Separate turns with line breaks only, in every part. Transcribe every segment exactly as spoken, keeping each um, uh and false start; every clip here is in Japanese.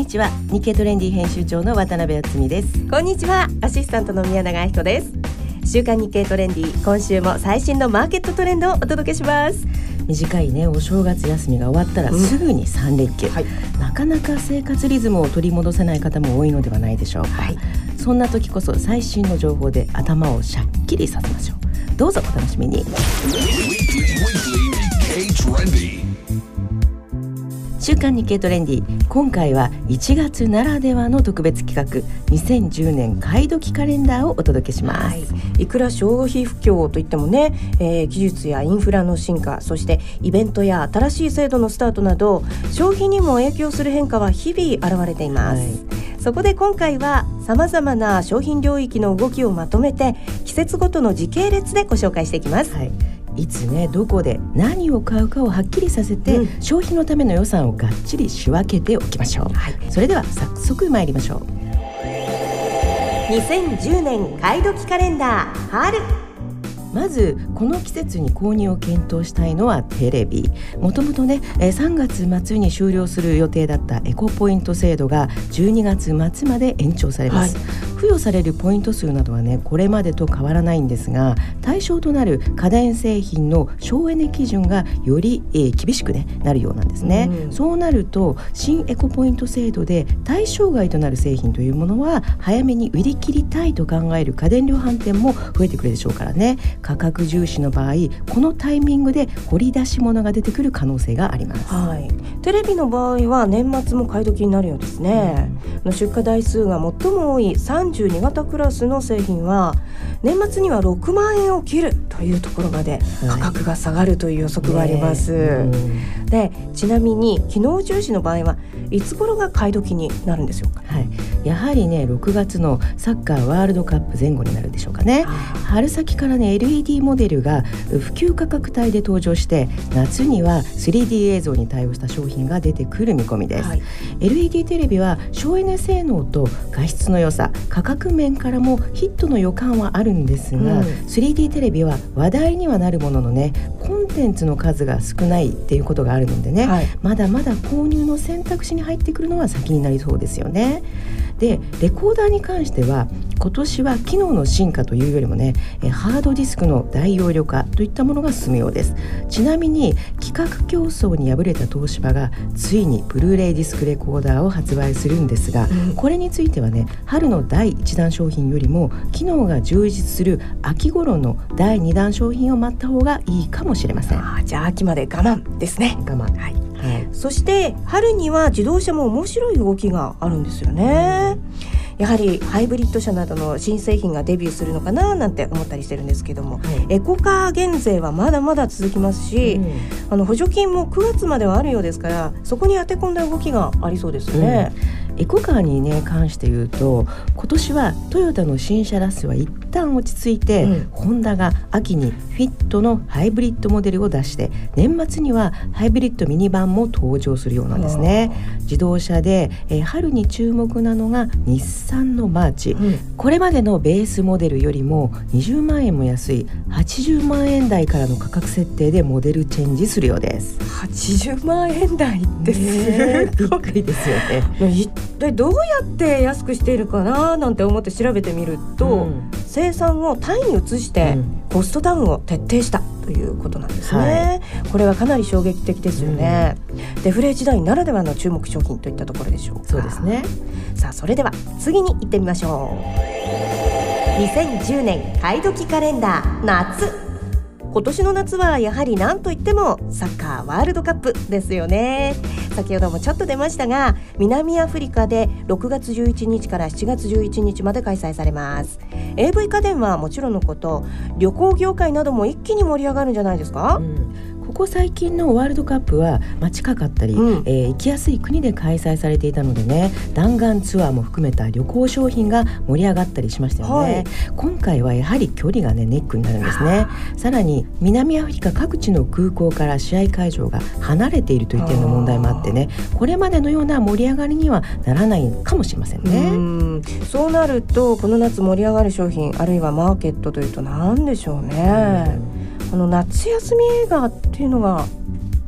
ちは。日経トレンディ編集長の渡辺敦美です。
こんにちは。アシスタントの宮永彦です。週刊日経トレンディ、今週も最新のマーケットトレンドをお届けします。
短いねお正月休みが終わったらすぐにさん連休、うんはい、なかなか生活リズムを取り戻せない方も多いのではないでしょうか、はい、そんな時こそ最新の情報で頭をシャッキリさせましょう。どうぞお楽しみに。週刊日経トレンディ、今回はいちがつならではの特別企画、にせんじゅうねん買い時カレンダーをお届けします、はい、
いくら消費不況といってもね、えー、技術やインフラの進化、そしてイベントや新しい制度のスタートなど消費にも影響する変化は日々現れています、はい、そこで今回はさまざまな商品領域の動きをまとめて季節ごとの時系列でご紹介していきます、
はい、いつねどこで何を買うかをはっきりさせて、うん、消費のための予算をがっちり仕分けておきましょう、はい、それでは早速参りましょう。
にせんじゅうねん買い時カレンダー春。
まずこの季節に購入を検討したいのはテレビ。もともとねさんがつ末に終了する予定だったエコポイント制度がじゅうにがつ末まで延長されます、はい、付与されるポイント数などはねこれまでと変わらないんですが、対象となる家電製品の省エネ基準がより、えー、厳しく、ね、なるようなんですね、うん、そうなると新エコポイント制度で対象外となる製品というものは早めに売り切りたいと考える家電量販店も増えてくるでしょうからね。価格重視の場合、このタイミングで掘り出し物が出てくる可能性があります、
はい、テレビの場合は年末も買い時になるようですね、うん、出荷台数が最も多いさんじゅうに型クラスの製品は年末にはろくまんえんを切るというところまで価格が下がるという予測があります、はいねうん、でちなみに機能重視の場合はいつ頃が買い時になるんでしょうか。
はい、やはりねろくがつのサッカーワールドカップ前後になるでしょうかね。春先からね エルイーディー モデルが普及価格帯で登場して夏には スリーディー 映像に対応した商品が出てくる見込みです、はい、エルイーディー テレビは省エネ性能と画質の良さ、価格面からもヒットの予感はあるんですが、うん、スリーディー テレビは話題にはなるもののねコンテンツの数が少ないっていうことがあるのでね、はい、まだまだ購入の選択肢に入ってくるのは先になりそうですよね。でレコーダーに関しては今年は機能の進化というよりもねハードディスクの大容量化といったものが進むようです。ちなみに規格競争に敗れた東芝がついにブルーレイディスクレコーダーを発売するんですが、うん、これについてはね春のだいいちだん商品よりも機能が充実する秋頃のだいにだん商品を待った方がいいかもしれません。
あじゃあ秋まで我慢ですね。
我慢、はいはい、
そして春には自動車も面白い動きがあるんですよね。やはりハイブリッド車などの新製品がデビューするのかななんて思ったりしてるんですけども、はい、エコカー減税はまだまだ続きますし、うん、あの補助金もくがつまではあるようですからそこに当て込んだ動きがありそうですね、
うん、エコカーに、ね、関して言うと今年はトヨタの新車ラッシュは一旦落ち着いて、うん、ホンダが秋にフィットのハイブリッドモデルを出して年末にはハイブリッドミニバンも登場するようなんですね。自動車で、えー、春に注目なのが日産のマーチ、うん、これまでのベースモデルよりもにじゅうまんえんも安いはちじゅうまんえん台からの価格設定でモデルチェンジするようです。
はちじゅうまんえん台ってすごい、
びっくりですよね。
一体どうやって安くしているかななんて思って調べてみると、うん、生産をタイに移してコストダウンを徹底したということなんですね、はい、これはかなり衝撃的ですよね、うん、デフレ時代ならではの注目商品といったところでしょうか。
そうですね。
さあそれでは次に行ってみましょう。にせんじゅうねん買い時カレンダー夏。今年の夏はやはり何といってもサッカーワールドカップですよね。先ほどもちょっと出ましたが南アフリカでろくがつじゅういちにちからしちがつじゅういちにちまで開催されます。 エーブイ 家電はもちろんのこと旅行業界なども一気に盛り上がるんじゃないですか、うん
ここ最近のワールドカップは、まあ、近かったり、うんえー、行きやすい国で開催されていたのでね弾丸ツアーも含めた旅行商品が盛り上がったりしましたよね、はい、今回はやはり距離が、ね、ネックになるんですね。さらに南アフリカ各地の空港から試合会場が離れているといったような問題もあってねこれまでのような盛り上がりにはならないかもしれませんね。
うんそうなるとこの夏盛り上がる商品あるいはマーケットというと何でしょうね。あの夏休み映画っていうのが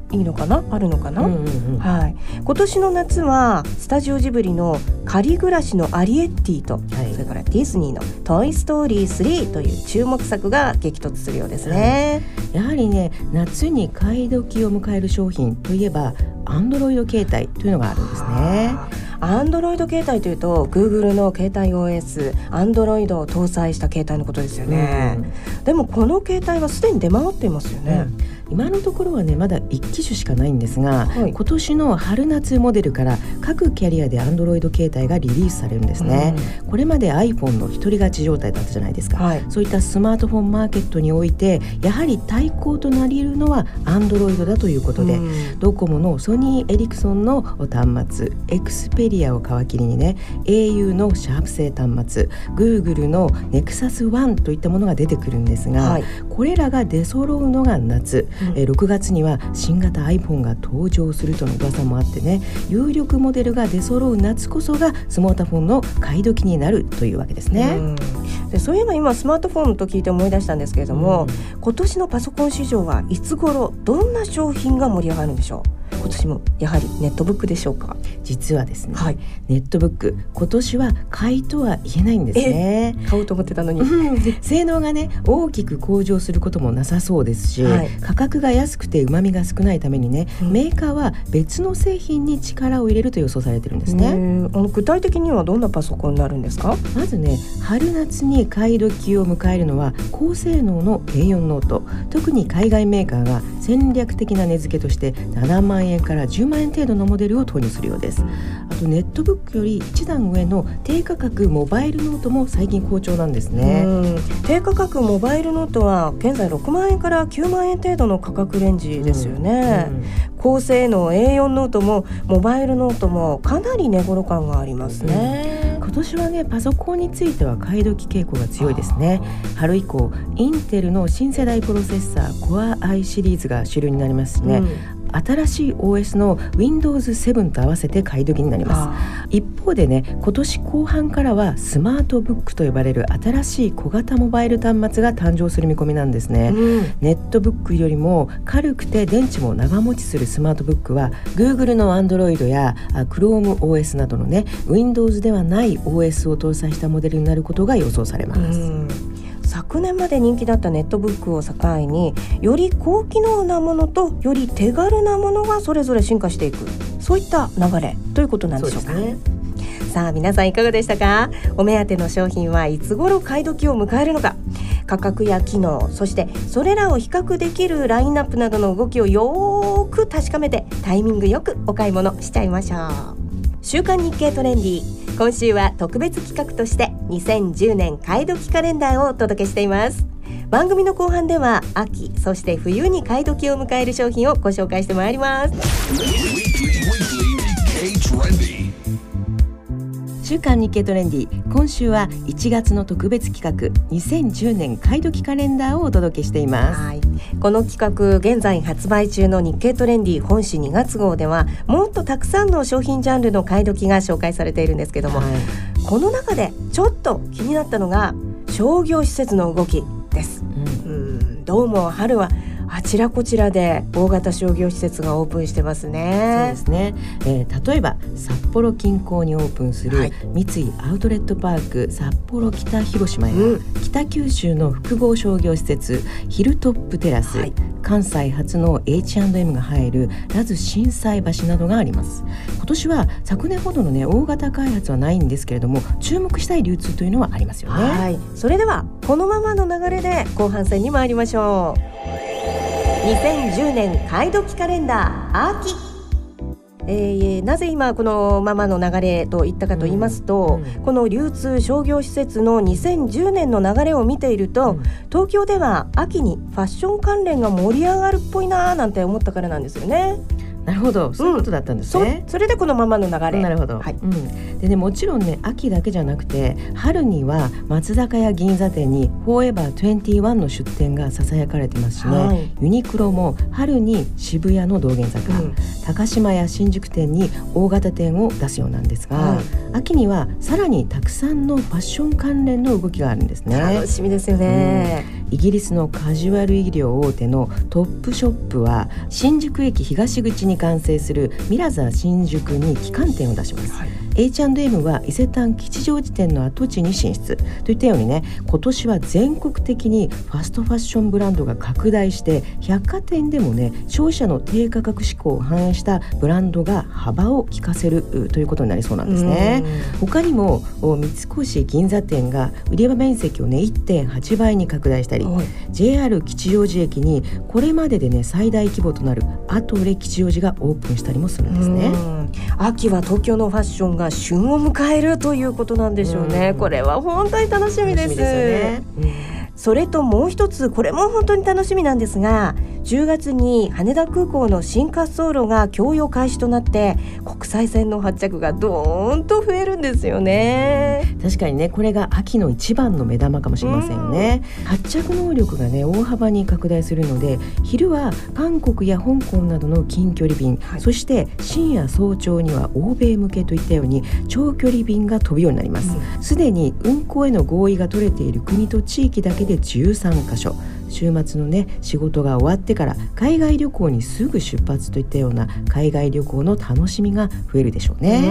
いいのかな、あるのかな、
うんうんうん、
はい、今年の夏はスタジオジブリの仮暮らしのアリエッティと、はい、それからディズニーのトイストーリースリーという注目作が激突するようですね、
はい、やはりね、夏に買い時を迎える商品といえばアンドロイド携帯というのがあるんですね。
アンドロイド携帯というと Google の携帯 オーエス、アンドロイドを搭載した携帯のことですよね、うん、でもこの携帯はすでに出回っていますよね、
うん、今のところはねまだいっ機種しかないんですが、はい、今年の春夏モデルから各キャリアでアンドロイド携帯がリリースされるんですね、うん、これまで iPhone の一人勝ち状態だったじゃないですか、はい、そういったスマートフォンマーケットにおいてやはり対抗となり得るのはアンドロイドだということで、うん、ドコモのソニーエリクソンの端末エクスペリアを皮切りにね エーユー のシャープ製端末 Google の ネクサスワンといったものが出てくるんですが、はい、これらが出揃うのが夏、うん、えろくがつには新型 iPhone が登場するとの噂もあってね、有力モデルが出揃う夏こそがスマートフォンの買い時になるというわけですね、うん、
でそういえば今スマートフォンと聞いて思い出したんですけれども、うん、今年のパソコン市場はいつ頃どんな商品が盛り上がるんでしょう。今年もやはりネットブックでしょうか。
実はですね、はい、ネットブック今年は買いとは言えないんですね。
買おうと思ってたのに
性能がね大きく向上することもなさそうですし、はい、価格が安くて旨味が少ないためにね、うん、メーカーは別の製品に力を入れると予想されてるんですね。
あの具体的にはどんなパソコンになるんですか。
まずね春夏に買い時を迎えるのは高性能の エーよん ノート、特に海外メーカーが戦略的な値付けとしてななまんえんからじゅうまんえん程度のモデルを投入するようです。あとネットブックより一段上の低価格モバイルノートも最近好調なんですね。うん、
低価格モバイルノートは現在ろくまんえんからきゅうまんえん程度の価格レンジですよね、うんうん、高性能 エーよん ノートもモバイルノートもかなり値頃感がありますね、
うん、今年はねパソコンについては買い時傾向が強いですね。春以降インテルの新世代プロセッサー Core i シリーズが主流になりますしね、うん、新しい オーエス の ウィンドウズセブン と合わせて買い時になります。一方でね今年後半からはスマートブックと呼ばれる新しい小型モバイル端末が誕生する見込みなんですね、うん、ネットブックよりも軽くて電池も長持ちするスマートブックは Google の Android や Chrome オーエス などのね Windows ではない オーエス を搭載したモデルになることが予想されます。うん、
昨年まで人気だったネットブックを境により高機能なものとより手軽なものがそれぞれ進化していく、そういった流れということなんでしょうか。そうですね。さあ皆さんいかがでしたか。お目当ての商品はいつ頃買い時を迎えるのか、価格や機能、そしてそれらを比較できるラインナップなどの動きをよーく確かめてタイミングよくお買い物しちゃいましょう。週刊日経トレンディ、今週は特別企画としてにせんじゅうねん買い時カレンダーをお届けしています。番組の後半では秋そして冬に買い時を迎える商品をご紹介してまいります。
週刊日経トレンディ、今週はいちがつの特別企画にせんじゅうねん買い時カレンダーをお届けしています。
はい、この企画現在発売中の日経トレンディ本誌にがつ号ではもっとたくさんの商品ジャンルの買い時が紹介されているんですけども、はい、この中でちょっと気になったのが商業施設の動きです、うん、うんどうも春はあちらこちらで大型商業施設がオープンしてますね。
そうですね、えー、例えば札幌近郊にオープンする三井アウトレットパーク札幌北広島や、うん、北九州の複合商業施設ヒルトップテラス、はい、関西初の エイチアンドエム が入るラズ心斎橋などがあります。今年は昨年ほどの、ね、大型開発はないんですけれども注目したい流通というのはありますよね。
はい、それではこのままの流れで後半戦に参りましょう。にせんじゅうねん買い時カレンダー秋、えー、なぜ今このままの流れと言ったかと言いますと、うんうん、この流通商業施設のにせんじゅうねんの流れを見ていると、うん、東京では秋にファッション関連が盛り上がるっぽいななんて思ったからなんですよね。
なるほど、そういうことだったんですね、
うん、そ, それでこのままの流れ。
なるほど、はい、うん、でね、もちろんね秋だけじゃなくて春には松坂屋銀座店にフォーエバーにじゅういちの出店がささやかれてますしね、はい、ユニクロも春に渋谷の道玄坂、うん、高島屋新宿店に大型店を出すようなんですが、はい、秋にはさらにたくさんのファッション関連の動きがあるんですね。
楽しみですよね、
イギリスのカジュアル衣料大手のトップショップは新宿駅東口に完成するミラザ新宿に旗艦店を出します、はい。エイチアンドエム は伊勢丹吉祥寺店の跡地に進出といったようにね、今年は全国的にファストファッションブランドが拡大して、百貨店でもね消費者の低価格志向を反映したブランドが幅を利かせるということになりそうなんですね。他にも三越銀座店が売り場面積をね いってんはちばいに拡大したり、ジェイアール 吉祥寺駅にこれまででね最大規模となるアトレ吉祥寺がオープンしたりもするんですね。
秋は東京のファッションが旬を迎えるということなんでしょうね。これは本当に楽しみです。楽しみですよね。それともう一つ、これも本当に楽しみなんですが、じゅうがつに羽田空港の新滑走路が供用開始となって、国際線の発着がどーんと増えるんですよね。
確かにね、これが秋の一番の目玉かもしれませんよね。発着能力がね大幅に拡大するので、昼は韓国や香港などの近距離便、はい、そして深夜早朝には欧米向けといったように長距離便が飛ぶようになります。すで、うん、に運航への合意が取れている国と地域だけでじゅうさんかしょ、週末のね仕事が終わってから海外旅行にすぐ出発といったような海外旅行の楽しみが増えるでしょうね。
うん、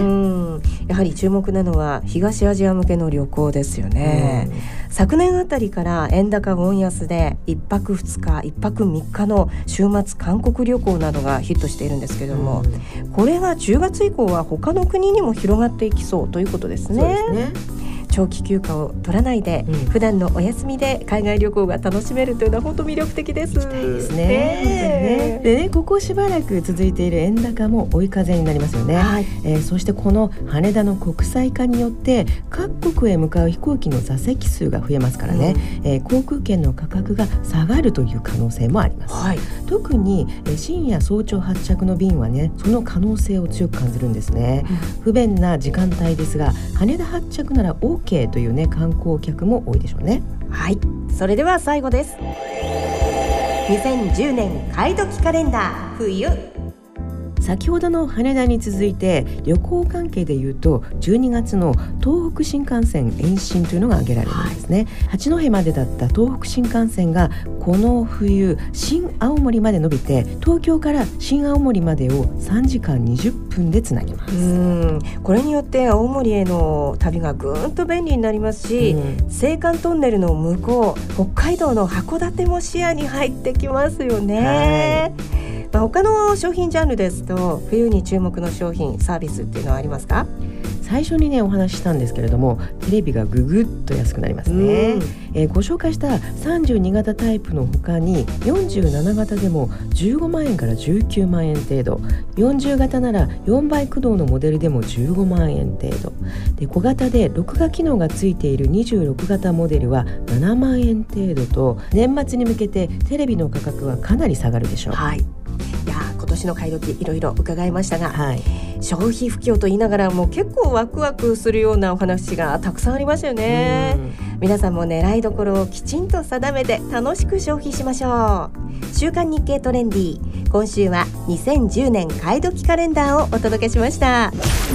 やはり注目なのは東アジア向けの旅行ですよね。昨年あたりから円高ウォン安でいっぱくふつかいっぱくみっかの週末韓国旅行などがヒットしているんですけども、これがじゅうがつ以降は他の国にも広がっていきそうということですね。
そうですね。
長期休暇を取らないで、うん、普段のお休みで海外旅行が楽しめるというのは本当魅力的です。
行きたいですね。ねでね、ここしばらく続いている円高も追い風になりますよね、はい。えー、そしてこの羽田の国際化によって各国へ向かう飛行機の座席数が増えますからね、うん、えー、航空券の価格が下がるという可能性もあります、はい。特に、えー、深夜早朝発着の便はねその可能性を強く感じるんですね、うん、不便な時間帯ですが羽田発着なら OKというね観光客も多いでしょうね。
はい、それでは最後です。にせんじゅうねん買い時カレンダー冬。
先ほどの羽田に続いて旅行関係でいうとじゅうにがつの東北新幹線延伸というのが挙げられるんですね、はい。八戸までだった東北新幹線がこの冬新青森まで伸びて、東京から新青森までをさんじかんにじゅっぷんでつなぎます。
うん、これによって青森への旅がぐーんと便利になりますし、うん、青函トンネルの向こう北海道の函館も視野に入ってきますよね、はい。まあ、他の商品ジャンルですと冬に注目の商品サービスっていうのはありますか？
最初にねお話ししたんですけれども、テレビがぐぐっと安くなりますね、えー、ご紹介したさんじゅうにがたタイプの他によんじゅうなながたでもじゅうごまんえんからじゅうきゅうまんえん程度、よんじゅうがたならよんばい駆動のモデルでもじゅうごまんえん程度で、小型で録画機能がついているにじゅうろくがたモデルはななまんえん程度と、年末に向けてテレビの価格はかなり下がるでしょう。
はい、いや今年の買い時いろいろ伺いましたが、はい、消費不況と言いながらも結構ワクワクするようなお話がたくさんありましたよね。皆さんも狙いどころをきちんと定めて楽しく消費しましょう。週刊日経トレンディ、今週はにせんじゅうねん買い時カレンダーをお届けしました。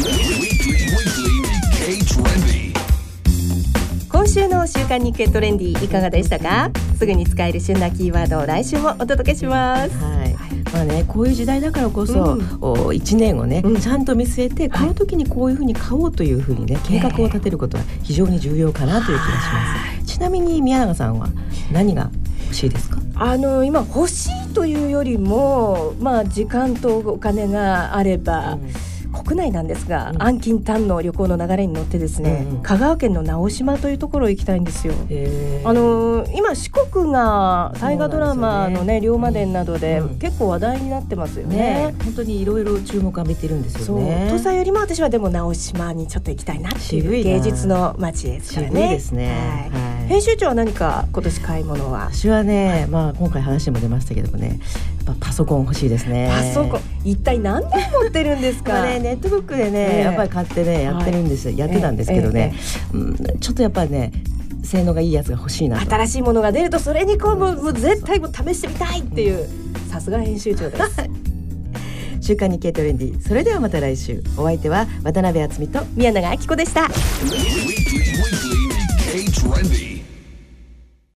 今週の週刊日経トレンディいかがでしたか？すぐに使える旬なキーワードを来週もお届けします。
はい、まあね、こういう時代だからこそ、うん、いちねんをね、うん、ちゃんと見据えて、この時にこういうふうに買おうというふうにね、計画を立てることは非常に重要かなという気がします。ちなみに宮永さんは何が欲しいですか？
あの今欲しいというよりも、まあ、時間とお金があれば、うん国内なんですが、うん、安近短の旅行の流れに乗ってですね、うん、香川県の直島というところ行きたいんですよ。あのー、今四国が大河ドラマのね龍馬伝などで結構話題になってますよね。ね、
本当にいろいろ注目を浴びてるんですよね。
土佐よりも私はでも直島にちょっと行きたいなっていう芸術の街ですからね。
渋いですね、
はいはい、編集長は何か今年買い物は？
私はね、はい、まあ、今回話も出ましたけどもね、やっぱパソコン欲しいですね。
パソコン一体何で持ってるんですか？
ね、ネットブックでね、えー、やっぱり買ってねやってるんです、はい、やってたんですけどね、えーえーうん、ちょっとやっぱりね性能がいいやつが欲しいなと。
新しいものが出るとそれにこうもう絶対もう試してみたいっていう、さすが編集長です
週刊日経トレンディ、それではまた来週。お相手は渡辺敦美と
宮永明子でした。